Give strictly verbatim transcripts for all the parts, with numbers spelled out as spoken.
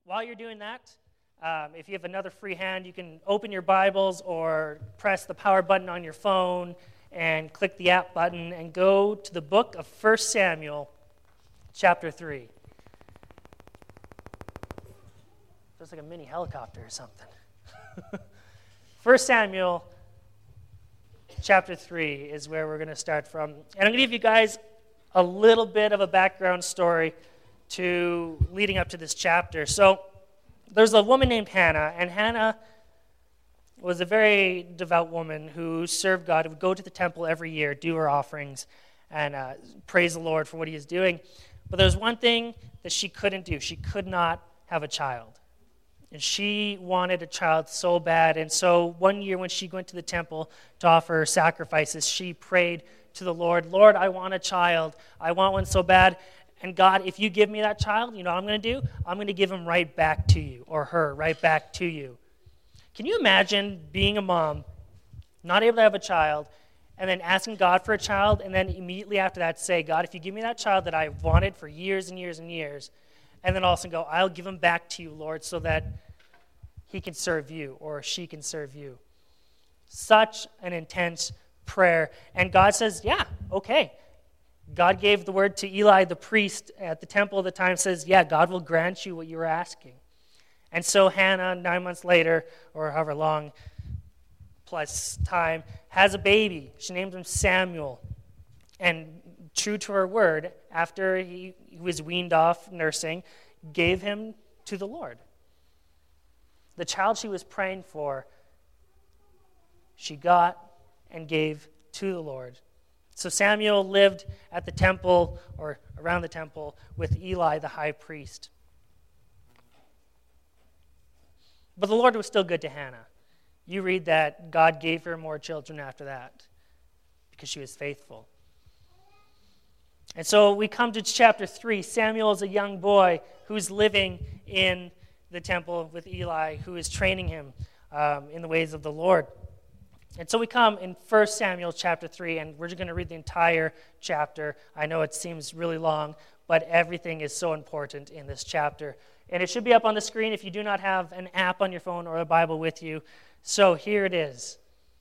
While you're doing that, um, if you have another free hand, you can open your Bibles or press the power button on your phone and click the app button and go to the book of First Samuel, chapter three. Feels like a mini helicopter or something. First Samuel, chapter three is where we're going to start from. And I'm going to give you guys a little bit of a background story to leading up to this chapter. So there's a woman named Hannah, and Hannah was a very devout woman who served God, who would go to the temple every year, do her offerings, and uh, praise the Lord for what he is doing. But there's one thing that she couldn't do. She could not have a child. And she wanted a child so bad. And so one year when she went to the temple to offer her sacrifices, she prayed to the Lord, Lord, I want a child. I want one so bad. And God, if you give me that child, you know what I'm going to do? I'm going to give him right back to you, or her right back to you. Can you imagine being a mom, not able to have a child, and then asking God for a child, and then immediately after that say, God, if you give me that child that I wanted for years and years and years, and then also go, I'll give him back to you, Lord, so that he can serve you or she can serve you. Such an intense prayer. And God says, yeah, okay. God gave the word to Eli, the priest at the temple at the time, says, yeah, God will grant you what you were asking. And so Hannah, nine months later, or however long plus time, has a baby. She named him Samuel. And true to her word, after he, he was weaned off nursing, gave him to the Lord. The child she was praying for, she got and gave to the Lord. So Samuel lived at the temple, or around the temple, with Eli, the high priest. But the Lord was still good to Hannah. You read that God gave her more children after that because she was faithful. And so we come to chapter three. Samuel is a young boy who's living in the temple with Eli, who is training him um, in the ways of the Lord. And so we come in First Samuel chapter three, and we're just going to read the entire chapter. I know it seems really long, but everything is so important in this chapter. And it should be up on the screen if you do not have an app on your phone or a Bible with you. So here it is.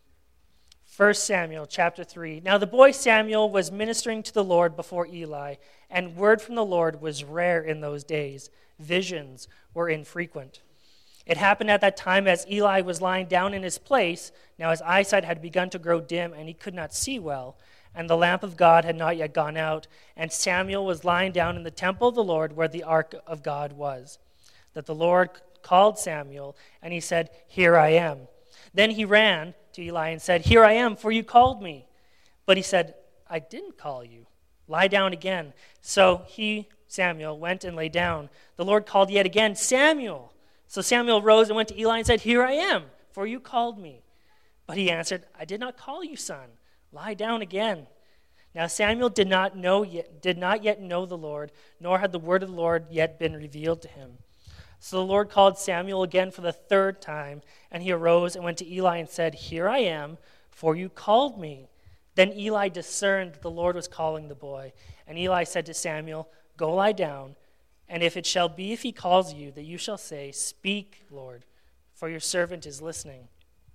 First Samuel chapter three. Now the boy Samuel was ministering to the Lord before Eli, and word from the Lord was rare in those days. Visions were infrequent. It happened at that time as Eli was lying down in his place. Now his eyesight had begun to grow dim, and he could not see well. And the lamp of God had not yet gone out. And Samuel was lying down in the temple of the Lord where the ark of God was. That the Lord called Samuel, and he said, Here I am. Then he ran to Eli and said, Here I am, for you called me. But he said, I didn't call you. Lie down again. So he, Samuel, went and lay down. The Lord called yet again, Samuel. So Samuel rose and went to Eli and said, Here I am, for you called me. But he answered, I did not call you, son. Lie down again. Now Samuel did not know yet, did not yet know the Lord, nor had the word of the Lord yet been revealed to him. So the Lord called Samuel again for the third time, and he arose and went to Eli and said, Here I am, for you called me. Then Eli discerned that the Lord was calling the boy. And Eli said to Samuel, Go lie down. And if it shall be, if he calls you, that you shall say, Speak, Lord, for your servant is listening.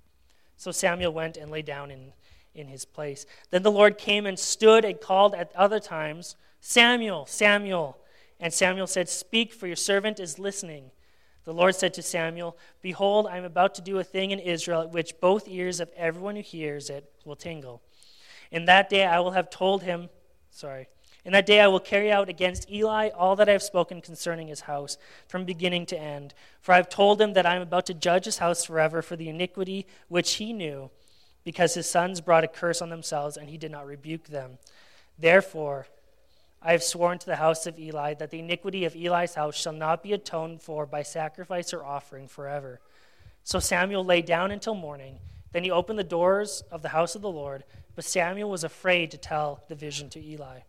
So Samuel went and lay down in, in his place. Then the Lord came and stood and called at other times, Samuel, Samuel. And Samuel said, Speak, for your servant is listening. The Lord said to Samuel, Behold, I am about to do a thing in Israel at which both ears of everyone who hears it will tingle. In that day I will have told him, sorry, In that day I will carry out against Eli all that I have spoken concerning his house, from beginning to end. For I have told him that I am about to judge his house forever for the iniquity which he knew, because his sons brought a curse on themselves, and he did not rebuke them. Therefore I have sworn to the house of Eli that the iniquity of Eli's house shall not be atoned for by sacrifice or offering forever. So Samuel lay down until morning. Then he opened the doors of the house of the Lord, but Samuel was afraid to tell the vision to Eli.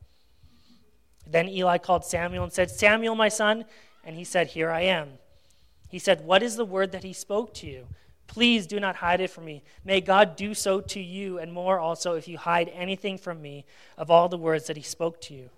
Then Eli called Samuel and said, Samuel, my son. And he said, Here I am. He said, What is the word that he spoke to you? Please do not hide it from me. May God do so to you, and more also if you hide anything from me of all the words that he spoke to you.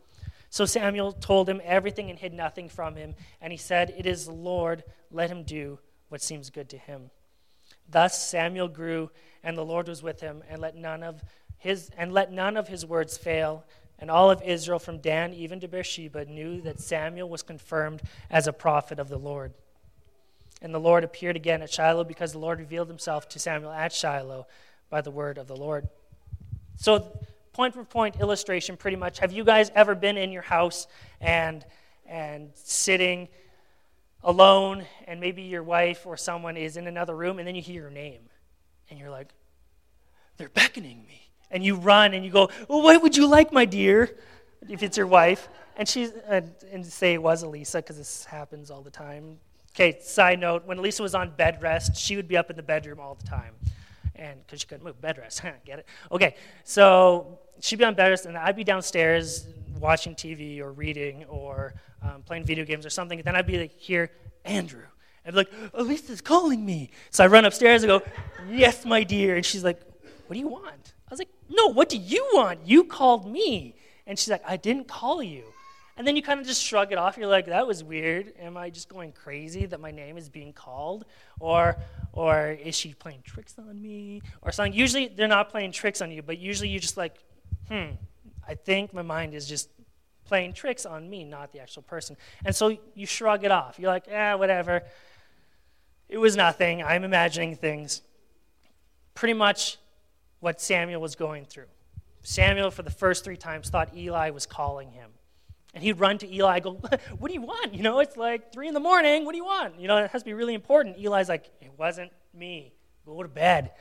So Samuel told him everything and hid nothing from him, and he said, "It is the Lord, let him do what seems good to him." Thus Samuel grew, and the Lord was with him, and let none of his and let none of his words fail. And all of Israel from Dan even to Beersheba knew that Samuel was confirmed as a prophet of the Lord. And the Lord appeared again at Shiloh, because the Lord revealed himself to Samuel at Shiloh by the word of the Lord. So, point for point illustration, pretty much. Have you guys ever been in your house and and sitting alone, and maybe your wife or someone is in another room, and then you hear your name, and you're like, "They're beckoning me." And you run and you go, "Well, what would you like, my dear?" If it's your wife. And she's uh, and say it was Elisa, because this happens all the time. Okay, side note, when Elisa was on bed rest, she would be up in the bedroom all the time. And because she couldn't move, bed rest, get it? Okay, so she'd be on bed rest, and I'd be downstairs watching T V or reading or um, playing video games or something. And then I'd be like, "Here, Andrew." I'd be like, "Elisa's calling me." So I run upstairs and go, "Yes, my dear." And she's like, "What do you want?" I was like, "No, what do you want? You called me." And she's like, "I didn't call you." And then you kind of just shrug it off. You're like, "That was weird. Am I just going crazy that my name is being called? Or or is she playing tricks on me? Or something." Usually they're not playing tricks on you, but usually you're just like, hmm, I think my mind is just playing tricks on me, not the actual person. And so you shrug it off. You're like, "Eh, whatever. It was nothing. I'm imagining things." Pretty much what Samuel was going through. Samuel, for the first three times, thought Eli was calling him. And he'd run to Eli and go, "What do you want? You know, it's like three in the morning. What do you want? You know, it has to be really important." Eli's like, "It wasn't me. Go to bed."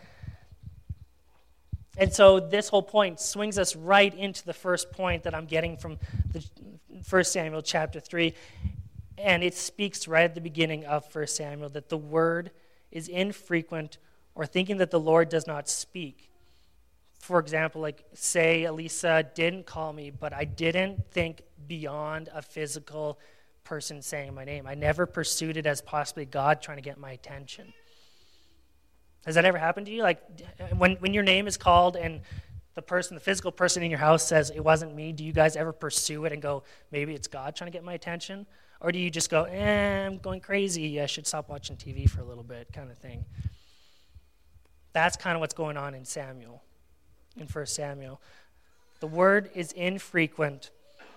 And so this whole point swings us right into the first point that I'm getting from the First Samuel chapter three. And it speaks right at the beginning of First Samuel that the word is infrequent, or thinking that the Lord does not speak. For example, like, say Elisa didn't call me, but I didn't think beyond a physical person saying my name. I never pursued it as possibly God trying to get my attention. Has that ever happened to you? Like, when, when your name is called and the person, the physical person in your house says, "It wasn't me," do you guys ever pursue it and go, "Maybe it's God trying to get my attention"? Or do you just go, "Eh, I'm going crazy. I should stop watching T V for a little bit," kind of thing? That's kind of what's going on in Samuel. In First Samuel. The word is infrequent,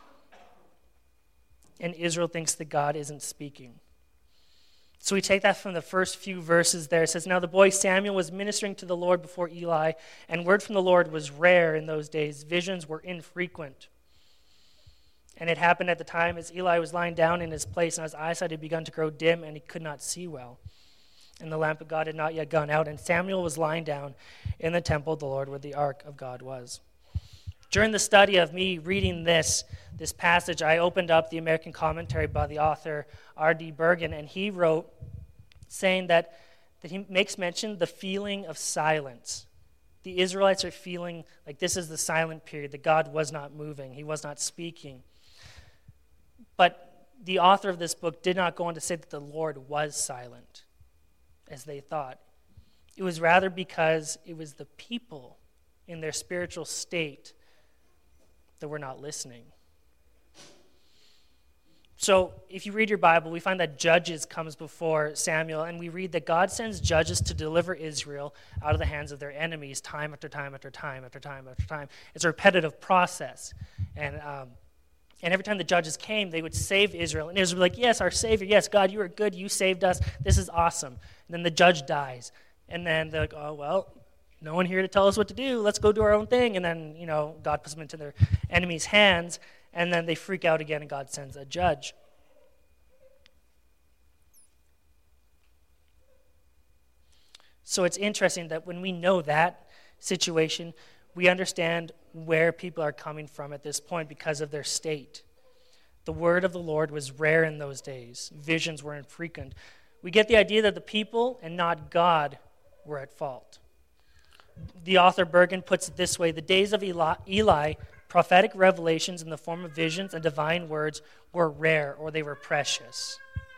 and Israel thinks that God isn't speaking. So we take that from the first few verses there. It says, "Now the boy Samuel was ministering to the Lord before Eli, and word from the Lord was rare in those days. Visions were infrequent. And it happened at the time as Eli was lying down in his place, and his eyesight had begun to grow dim, and he could not see well. And the lamp of God had not yet gone out, and Samuel was lying down in the temple of the Lord where the ark of God was." During the study of me reading this, this passage, I opened up the American commentary by the author R D Bergen, and he wrote, saying that, that he makes mention the feeling of silence. The Israelites are feeling like this is the silent period, that God was not moving, he was not speaking. But the author of this book did not go on to say that the Lord was silent, as they thought. It was rather because it was the people in their spiritual state that were not listening. So if you read your Bible, we find that Judges comes before Samuel, and we read that God sends judges to deliver Israel out of the hands of their enemies time after time after time after time after time. It's a repetitive process. And um, and every time the judges came, they would save Israel. And Israel would be like, "Yes, our Savior, yes, God, you are good, you saved us, this is awesome." And then the judge dies. And then they're like, "Oh, well, no one here to tell us what to do. Let's go do our own thing." And then, you know, God puts them into their enemies' hands. And then they freak out again, and God sends a judge. So it's interesting that when we know that situation, we understand where people are coming from at this point because of their state. The word of the Lord was rare in those days. Visions were infrequent. We get the idea that the people and not God were at fault. The author Bergen puts it this way: the days of Eli, Eli prophetic revelations in the form of visions and divine words were rare, or they were precious.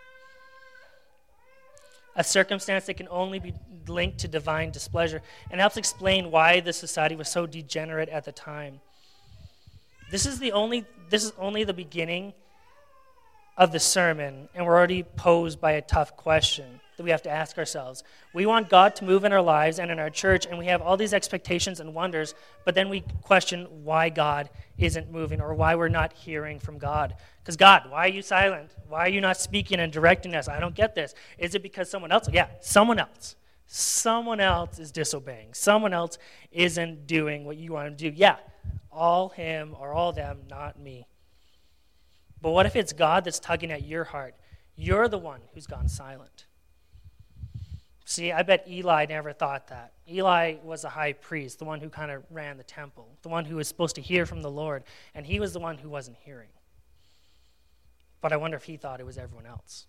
A circumstance that can only be linked to divine displeasure, and helps explain why the society was so degenerate at the time. This is the only this is only the beginning of the sermon, and we're already posed by a tough question that we have to ask ourselves. We want God to move in our lives and in our church, and we have all these expectations and wonders, but then we question why God isn't moving or why we're not hearing from God. Because God, why are you silent? Why are you not speaking and directing us? I don't get this. Is it because someone else? Yeah, someone else. Someone else is disobeying. Someone else isn't doing what you want to do. Yeah, all him or all them, not me. But what if it's God that's tugging at your heart? You're the one who's gone silent. See, I bet Eli never thought that. Eli was a high priest, the one who kind of ran the temple, the one who was supposed to hear from the Lord, and he was the one who wasn't hearing. But I wonder if he thought it was everyone else.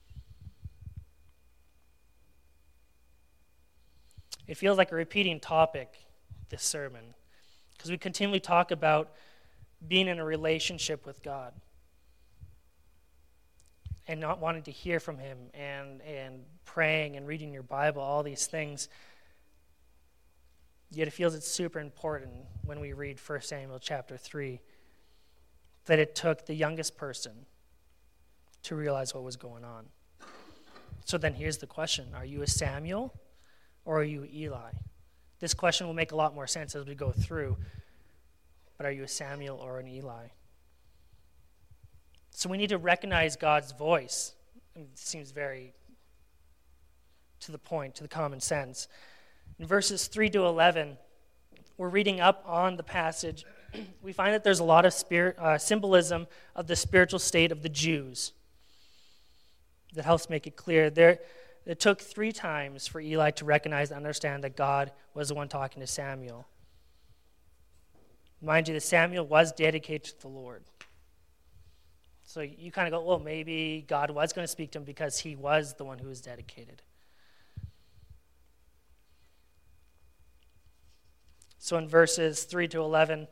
It feels like a repeating topic, this sermon, because we continually talk about being in a relationship with God and not wanting to hear from him and, and praying and reading your Bible, all these things. Yet it feels it's super important when we read First Samuel chapter three that it took the youngest person to realize what was going on. So then here's the question. Are you a Samuel or are you Eli? This question will make a lot more sense as we go through. But are you a Samuel or an Eli? So we need to recognize God's voice. It seems very to the point, to the common sense. In verses three to eleven, we're reading up on the passage. We find that there's a lot of spirit, uh, symbolism of the spiritual state of the Jews that helps make it clear. There, it took three times for Eli to recognize and understand that God was the one talking to Samuel. Mind you, that Samuel was dedicated to the Lord. So you kind of go, well, maybe God was going to speak to him because he was the one who was dedicated. So in verses three to eleven,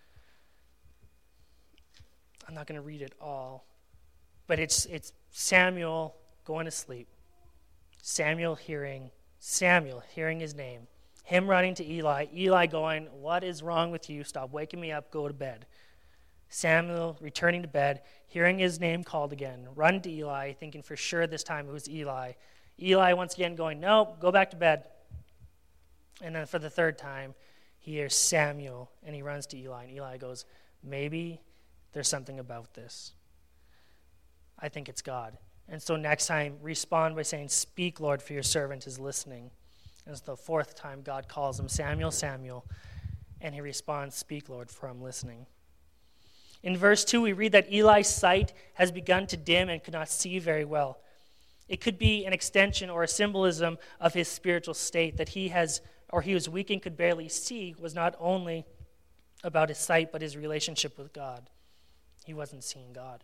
I'm not going to read it all, but it's it's Samuel going to sleep, Samuel hearing, Samuel hearing his name, him running to Eli, Eli going, what is wrong with you? Stop waking me up, go to bed. Samuel returning to bed, hearing his name called again, run to Eli, thinking for sure this time it was Eli. Eli once again going, no, go back to bed. And then for the third time, he hears Samuel, and he runs to Eli, and Eli goes, maybe there's something about this. I think it's God. And so next time, respond by saying, speak, Lord, for your servant is listening. And it's the fourth time God calls him, Samuel, Samuel, and he responds, speak, Lord, for I'm listening. In verse two, we read that Eli's sight has begun to dim and could not see very well. It could be an extension or a symbolism of his spiritual state that he has, or he was weak and could barely see, was not only about his sight, but his relationship with God. He wasn't seeing God.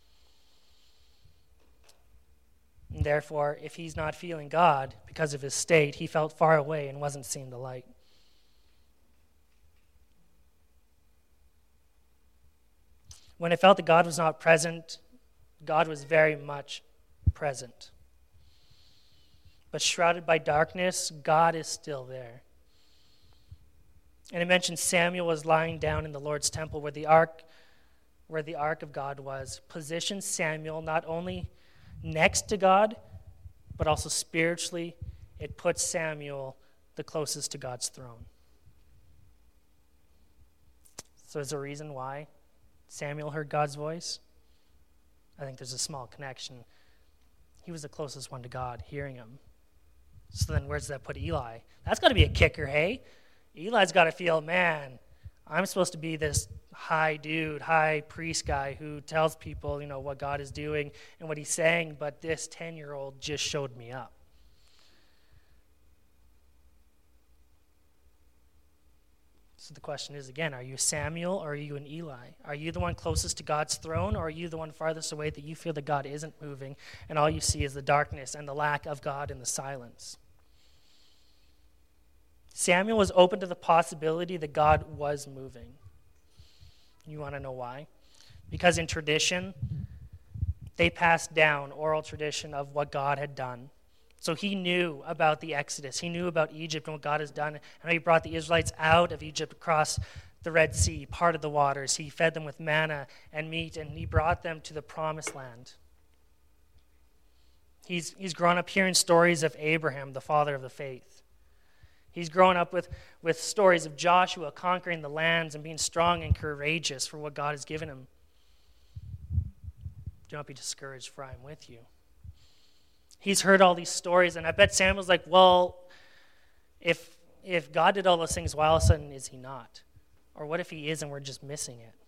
And therefore, if he's not feeling God because of his state, he felt far away and wasn't seeing the light. When it felt that God was not present, God was very much present. But shrouded by darkness, God is still there. And it mentions Samuel was lying down in the Lord's temple where the ark, where the ark of God was. Positioned Samuel not only next to God, but also spiritually, it puts Samuel the closest to God's throne. So is there a reason why Samuel heard God's voice? I think there's a small connection. He was the closest one to God, hearing him. So then where does that put Eli? That's got to be a kicker, hey? Eli's got to feel, man, I'm supposed to be this high dude, high priest guy who tells people, you know, what God is doing and what he's saying, but this ten-year-old just showed me up. So the question is, again, are you Samuel or are you an Eli? Are you the one closest to God's throne, or are you the one farthest away that you feel that God isn't moving and all you see is the darkness and the lack of God and the silence? Samuel was open to the possibility that God was moving. You want to know why? Because in tradition, they passed down oral tradition of what God had done. So he knew about the Exodus. He knew about Egypt and what God has done, and how he brought the Israelites out of Egypt across the Red Sea, parted the waters. He fed them with manna and meat, and he brought them to the promised land. He's, he's grown up hearing stories of Abraham, the father of the faith. He's grown up with, with stories of Joshua conquering the lands and being strong and courageous for what God has given him. Do not be discouraged, for I am with you. He's heard all these stories, and I bet Samuel's like, well, if if God did all those things, why all of a sudden is he not? Or what if he is and we're just missing it?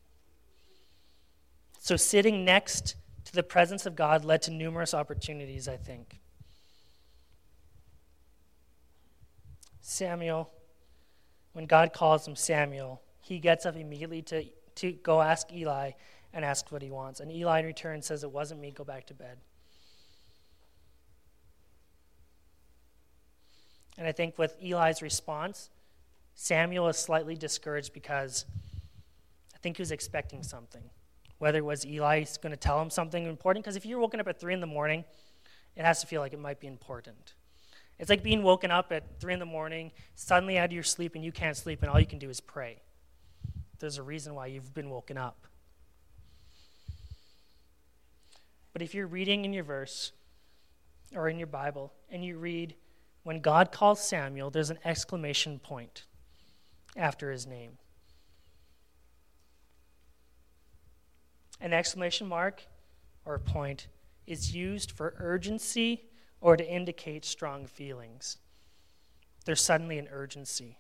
So sitting next to the presence of God led to numerous opportunities, I think. Samuel, when God calls him Samuel, he gets up immediately to, to go ask Eli and ask what he wants. And Eli in return says, it wasn't me, go back to bed. And I think with Eli's response, Samuel is slightly discouraged because I think he was expecting something. Whether it was Eli's going to tell him something important, because if you're woken up at three in the morning, it has to feel like it might be important. It's like being woken up at three in the morning, suddenly out of your sleep, and you can't sleep, and all you can do is pray. There's a reason why you've been woken up. But if you're reading in your verse, or in your Bible, and you read, when God calls Samuel, there's an exclamation point after his name. An exclamation mark or a point is used for urgency or to indicate strong feelings. There's suddenly an urgency.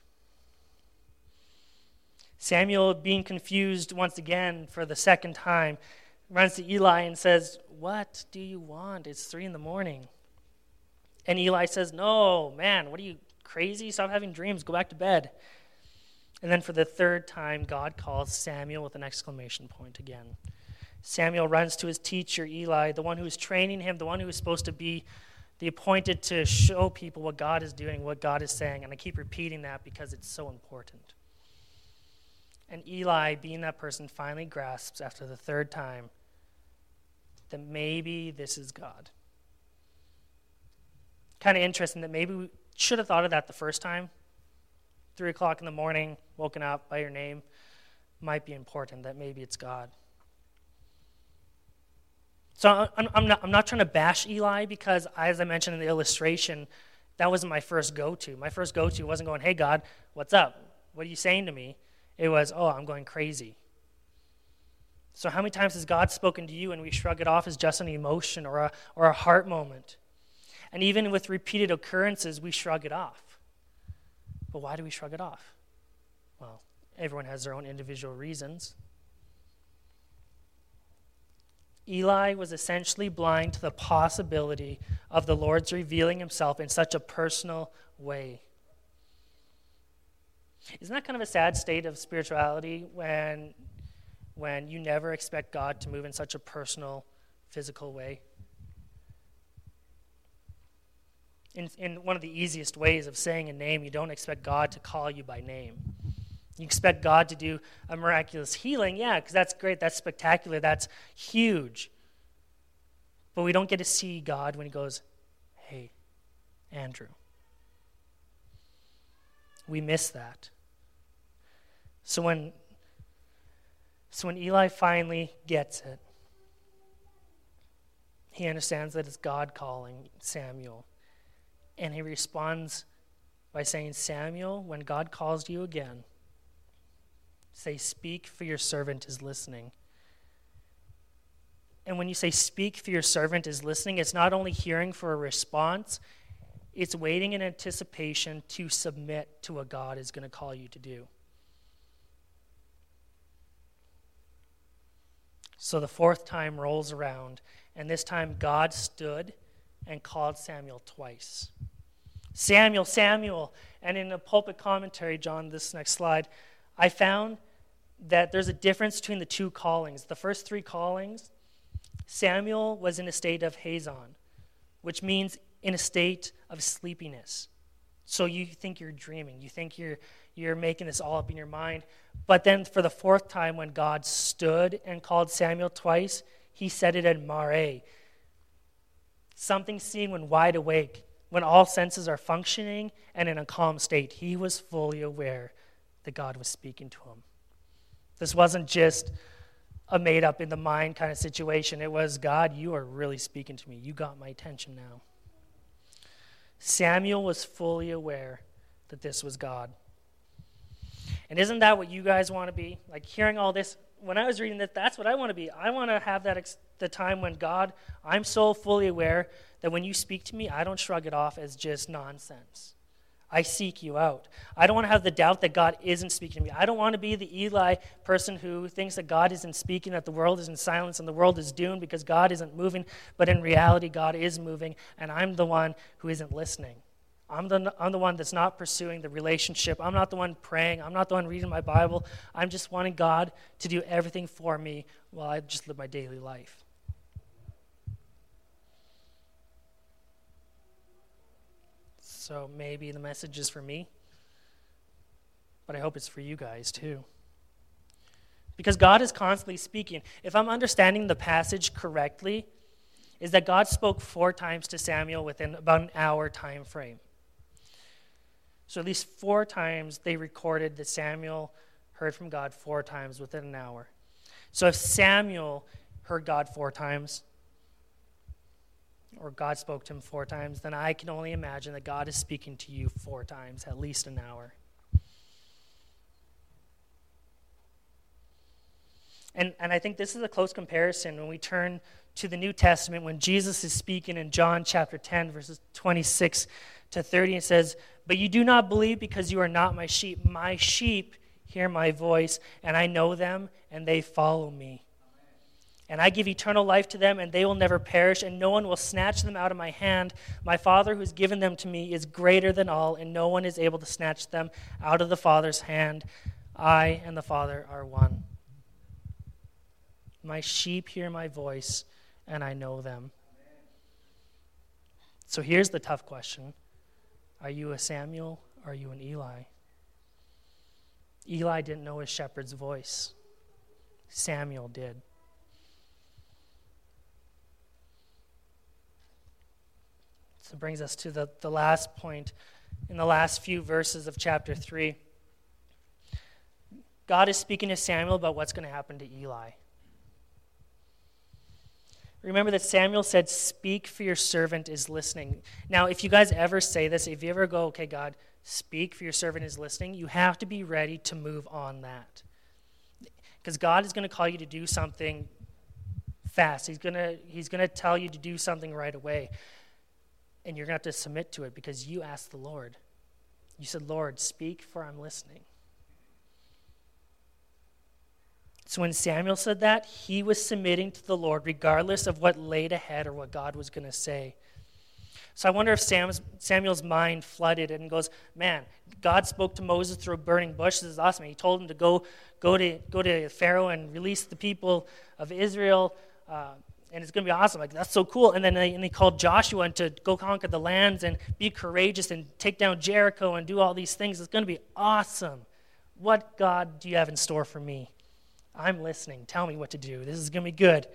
Samuel, being confused once again for the second time, runs to Eli and says, "What do you want? It's three in the morning." And Eli says, "No, man, what are you, crazy? Stop having dreams. Go back to bed." And then for the third time, God calls Samuel with an exclamation point again. Samuel runs to his teacher, Eli, the one who is training him, the one who is supposed to be the appointed to show people what God is doing, what God is saying. And I keep repeating that because it's so important. And Eli, being that person, finally grasps after the third time that maybe this is God. Kind of interesting that maybe we should have thought of that the first time. Three o'clock in the morning, woken up by your name, might be important, that maybe it's God. So I'm, I'm, not, I'm not trying to bash Eli because, as I mentioned in the illustration, that wasn't my first go-to. My first go-to wasn't going, "Hey, God, what's up? What are you saying to me?" It was, "Oh, I'm going crazy." So how many times has God spoken to you and we shrug it off as just an emotion or a, or a heart moment? And even with repeated occurrences, we shrug it off. But why do we shrug it off? Well, everyone has their own individual reasons. Eli was essentially blind to the possibility of the Lord's revealing himself in such a personal way. Isn't that kind of a sad state of spirituality when, when you never expect God to move in such a personal, physical way? In, in one of the easiest ways of saying a name, you don't expect God to call you by name. You expect God to do a miraculous healing, yeah, because that's great, that's spectacular, that's huge. But we don't get to see God when he goes, "Hey, Andrew." We miss that. So when, so when Eli finally gets it, he understands that it's God calling Samuel. And he responds by saying, "Samuel, when God calls you again, say, 'Speak, for your servant is listening.'" And when you say, "Speak, for your servant is listening," it's not only hearing for a response, it's waiting in anticipation to submit to what God is going to call you to do. So the fourth time rolls around, and this time God stood and called Samuel twice. "Samuel, Samuel." And in the pulpit commentary, John, this next slide, I found that there's a difference between the two callings. The first three callings, Samuel was in a state of hazon, which means in a state of sleepiness. So you think you're dreaming. You think you're you're making this all up in your mind. But then for the fourth time, when God stood and called Samuel twice, he said it in Mare. Something seen when wide awake, when all senses are functioning and in a calm state. He was fully aware that God was speaking to him. This wasn't just a made-up in the mind kind of situation. It was, God, you are really speaking to me. You got my attention now. Samuel was fully aware that this was God. And isn't that what you guys want to be? Like hearing all this, when I was reading that, that's what I want to be. I want to have that ex- the time when God, I'm so fully aware that when you speak to me, I don't shrug it off as just nonsense. I seek you out. I don't want to have the doubt that God isn't speaking to me. I don't want to be the Eli person who thinks that God isn't speaking, that the world is in silence and the world is doomed because God isn't moving. But in reality, God is moving, and I'm the one who isn't listening. I'm the, I'm the one that's not pursuing the relationship. I'm not the one praying. I'm not the one reading my Bible. I'm just wanting God to do everything for me while I just live my daily life. So maybe the message is for me, but I hope it's for you guys too. Because God is constantly speaking. If I'm understanding the passage correctly, is that God spoke four times to Samuel within about an hour time frame. So at least four times they recorded that Samuel heard from God four times within an hour. So if Samuel heard God four times, or God spoke to him four times, then I can only imagine that God is speaking to you four times, at least an hour. And, and I think this is a close comparison when we turn to the New Testament, when Jesus is speaking in John chapter ten, verses twenty-six to thirty, and says, "But you do not believe because you are not my sheep. My sheep hear my voice, and I know them, and they follow me. And I give eternal life to them, and they will never perish, and no one will snatch them out of my hand. My Father who has given them to me is greater than all, and no one is able to snatch them out of the Father's hand. I and the Father are one. My sheep hear my voice, and I know them." So here's the tough question. Are you a Samuel, or are you an Eli? Eli didn't know his shepherd's voice. Samuel did. So it brings us to the, the last point in the last few verses of chapter three. God is speaking to Samuel about what's going to happen to Eli. Remember that Samuel said, "Speak, for your servant is listening." Now, if you guys ever say this, if you ever go, "Okay, God, speak, for your servant is listening," you have to be ready to move on that. Because God is going to call you to do something fast. He's going to, he's going to tell you to do something right away. And you're going to have to submit to it because you asked the Lord. You said, "Lord, speak, for I'm listening." So when Samuel said that, he was submitting to the Lord regardless of what laid ahead or what God was going to say. So I wonder if Sam's, Samuel's mind flooded and goes, "Man, God spoke to Moses through a burning bush. This is awesome." He told him to go, go to go to Pharaoh and release the people of Israel. Uh, And it's going to be awesome. Like, that's so cool. And then they, and they called Joshua to go conquer the lands and be courageous and take down Jericho and do all these things. It's going to be awesome. What God do you have in store for me? I'm listening. Tell me what to do. This is going to be good.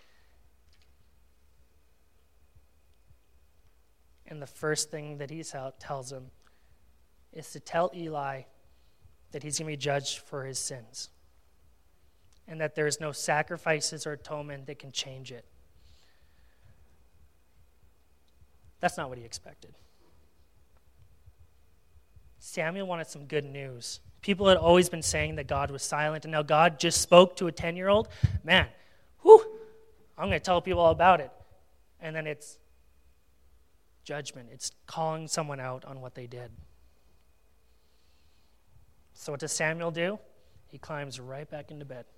And the first thing that he tells him is to tell Eli that he's going to be judged for his sins, and that there is no sacrifices or atonement that can change it. That's not what he expected. Samuel wanted some good news. People had always been saying that God was silent, and now God just spoke to a ten-year-old. Man, whew, I'm going to tell people all about it. And then it's judgment. It's calling someone out on what they did. So what does Samuel do? He climbs right back into bed.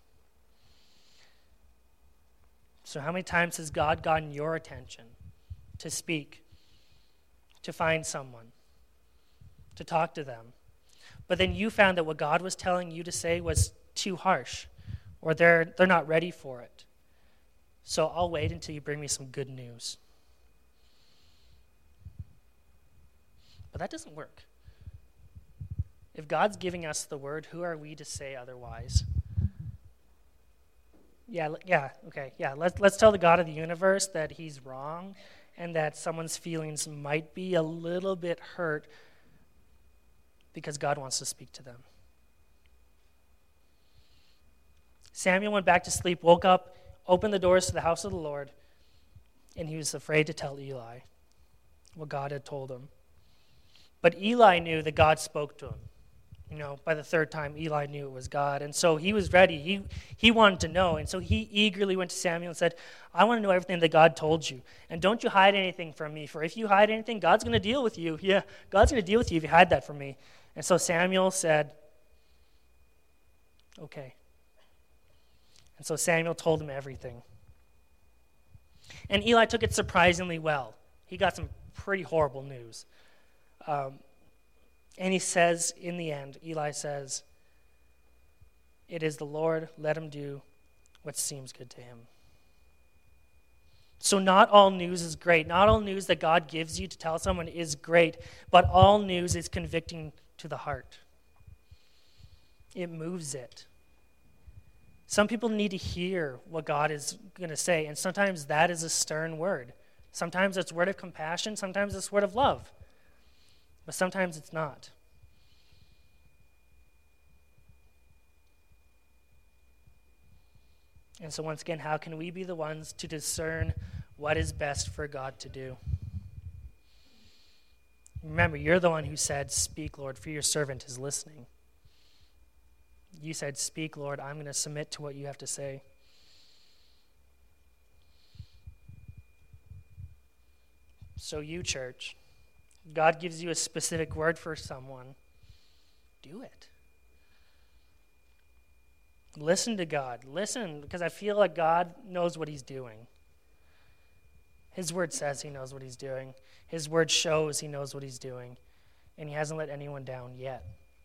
So how many times has God gotten your attention to speak, to find someone, to talk to them? But then you found that what God was telling you to say was too harsh, or they're they're not ready for it. So I'll wait until you bring me some good news. But that doesn't work. If God's giving us the word, who are we to say otherwise? Yeah, yeah, okay, yeah. Let's let's tell the God of the universe that he's wrong and that someone's feelings might be a little bit hurt because God wants to speak to them. Samuel went back to sleep, woke up, opened the doors to the house of the Lord, and he was afraid to tell Eli what God had told him. But Eli knew that God spoke to him. You know, by the third time, Eli knew it was God. And so he was ready. He he wanted to know. And so he eagerly went to Samuel and said, I want to know everything that God told you. And don't you hide anything from me. For if you hide anything, God's going to deal with you. Yeah, God's going to deal with you if you hide that from me. And so Samuel said, okay. And so Samuel told him everything. And Eli took it surprisingly well. He got some pretty horrible news. Um And he says, in the end, Eli says, it is the Lord, let him do what seems good to him. So not all news is great. Not all news that God gives you to tell someone is great, but all news is convicting to the heart. It moves it. Some people need to hear what God is going to say, and sometimes that is a stern word. Sometimes it's a word of compassion, sometimes it's a word of love. But sometimes it's not. And so once again, how can we be the ones to discern what is best for God to do? Remember, you're the one who said, speak, Lord, for your servant is listening. You said, speak, Lord, I'm going to submit to what you have to say. So you, church, God gives you a specific word for someone. Do it. Listen to God. Listen, because I feel like God knows what he's doing. His word says he knows what he's doing. His word shows he knows what he's doing. And he hasn't let anyone down yet.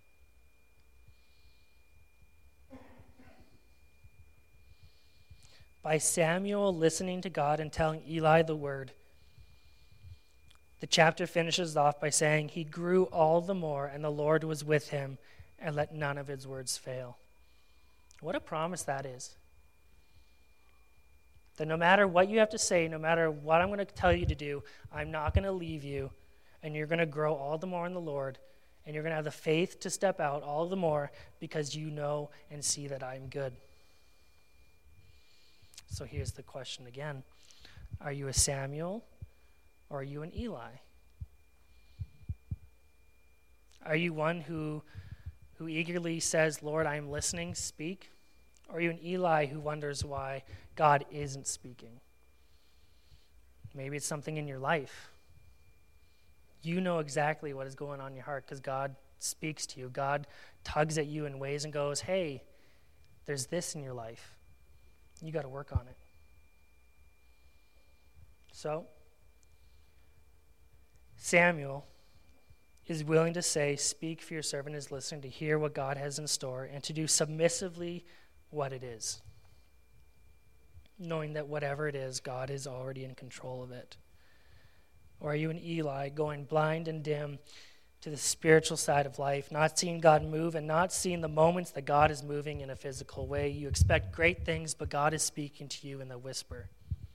By Samuel listening to God and telling Eli the word, the chapter finishes off by saying, he grew all the more, and the Lord was with him, and let none of his words fail. What a promise that is. That no matter what you have to say, no matter what I'm going to tell you to do, I'm not going to leave you, and you're going to grow all the more in the Lord, and you're going to have the faith to step out all the more because you know and see that I'm good. So here's the question again. Are you a Samuel? Or are you an Eli? Are you one who who eagerly says, Lord, I am listening, speak? Or are you an Eli who wonders why God isn't speaking? Maybe it's something in your life. You know exactly what is going on in your heart because God speaks to you. God tugs at you in ways and goes, hey, there's this in your life. You got to work on it. So, Samuel is willing to say, speak, for your servant is listening, to hear what God has in store, and to do submissively what it is, knowing that whatever it is, God is already in control of it. Or are you an Eli, going blind and dim to the spiritual side of life, not seeing God move and not seeing the moments that God is moving in a physical way? You expect great things, but God is speaking to you in the whisper.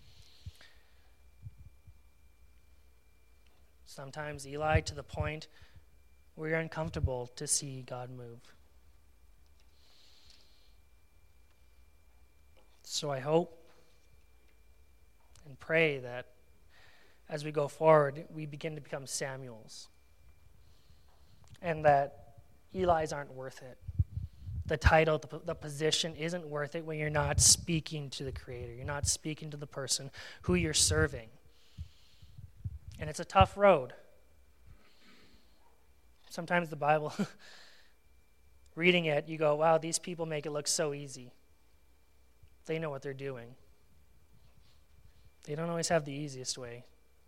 Sometimes Eli to the point where you're uncomfortable to see God move. So I hope and pray that as we go forward, we begin to become Samuels. And that Eli's aren't worth it. The title, the, the position isn't worth it when you're not speaking to the Creator. You're not speaking to the person who you're serving. And it's a tough road. Sometimes the Bible, reading it, you go, wow, these people make it look so easy. They know what they're doing. They don't always have the easiest way.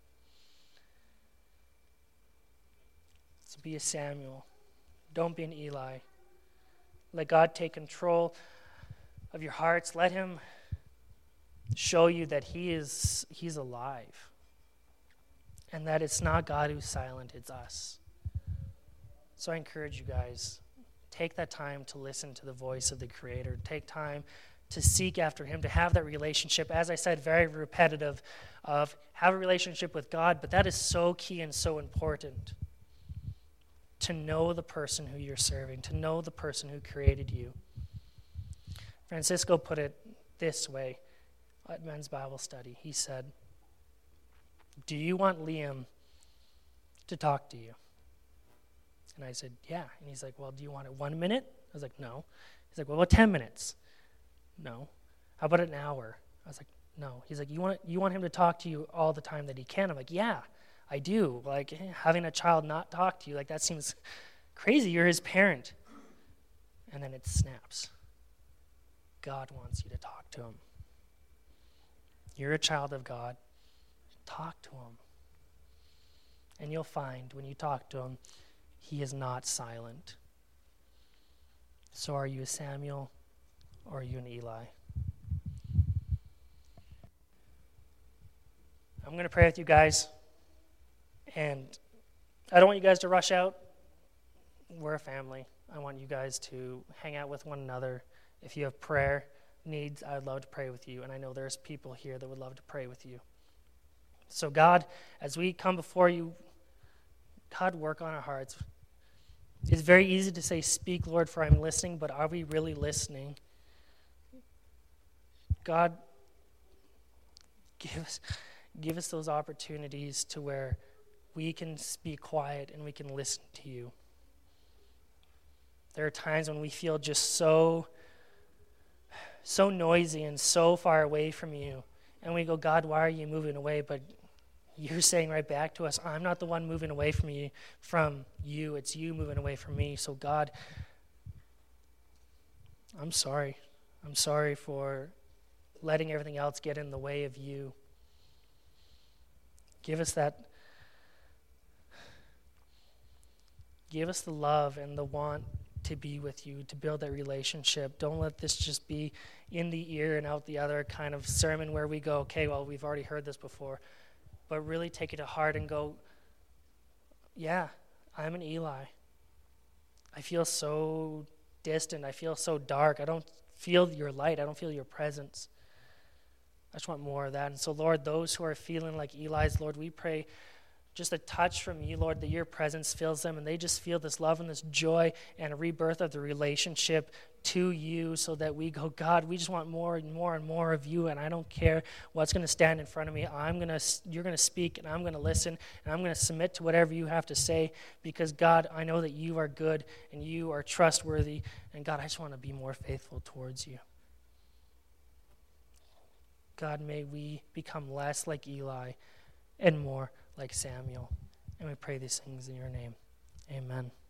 So be a Samuel. Don't be an Eli. Let God take control of your hearts. Let him show you that he is he's alive. And that it's not God who's silent, it's us. So I encourage you guys, take that time to listen to the voice of the Creator. Take time to seek after him, to have that relationship. As I said, very repetitive of have a relationship with God, but that is so key and so important. To know the person who you're serving, to know the person who created you. Francisco put it this way at men's Bible study. He said, "Do you want Liam to talk to you?" And I said, "Yeah." And he's like, "Well, do you want it one minute?" I was like, "No." He's like, "Well, what, ten minutes?" "No." "How about an hour?" I was like, "No." He's like, you want you want him to talk to you all the time that he can?" I'm like, "Yeah, I do." Like, having a child not talk to you, like, that seems crazy. You're his parent. And then it snaps. God wants you to talk to him. You're a child of God. Talk to him. And you'll find when you talk to him, he is not silent. So are you a Samuel or are you an Eli? I'm going to pray with you guys. And I don't want you guys to rush out. We're a family. I want you guys to hang out with one another. If you have prayer needs, I would love to pray with you. And I know there's people here that would love to pray with you. So God, as we come before you, God, work on our hearts. It's very easy to say, "Speak, Lord, for I'm listening," but are we really listening? God, give us, give us those opportunities to where we can be quiet and we can listen to you. There are times when we feel just so, so noisy and so far away from you. And we go, "God, why are you moving away?" But you're saying right back to us, "I'm not the one moving away from you, from you. It's you moving away from me." So God, I'm sorry. I'm sorry for letting everything else get in the way of you. Give us that, give us the love and the want to be with you, to build that relationship. Don't let this just be in the ear and out the other kind of sermon where we go, "Okay, well, we've already heard this before." But really take it to heart and go, "Yeah, I'm an Eli. I feel so distant. I feel so dark. I don't feel your light. I don't feel your presence. I just want more of that." And so, Lord, those who are feeling like Eli's, Lord, we pray just a touch from you, Lord, that your presence fills them and they just feel this love and this joy and a rebirth of the relationship to you, so that we go, "God, we just want more and more and more of you, and I don't care what's going to stand in front of me. I'm going to, you're going to speak, and I'm going to listen, and I'm going to submit to whatever you have to say, because, God, I know that you are good and you are trustworthy, and, God, I just want to be more faithful towards you." God, may we become less like Eli and more like Samuel. And we pray these things in your name. Amen.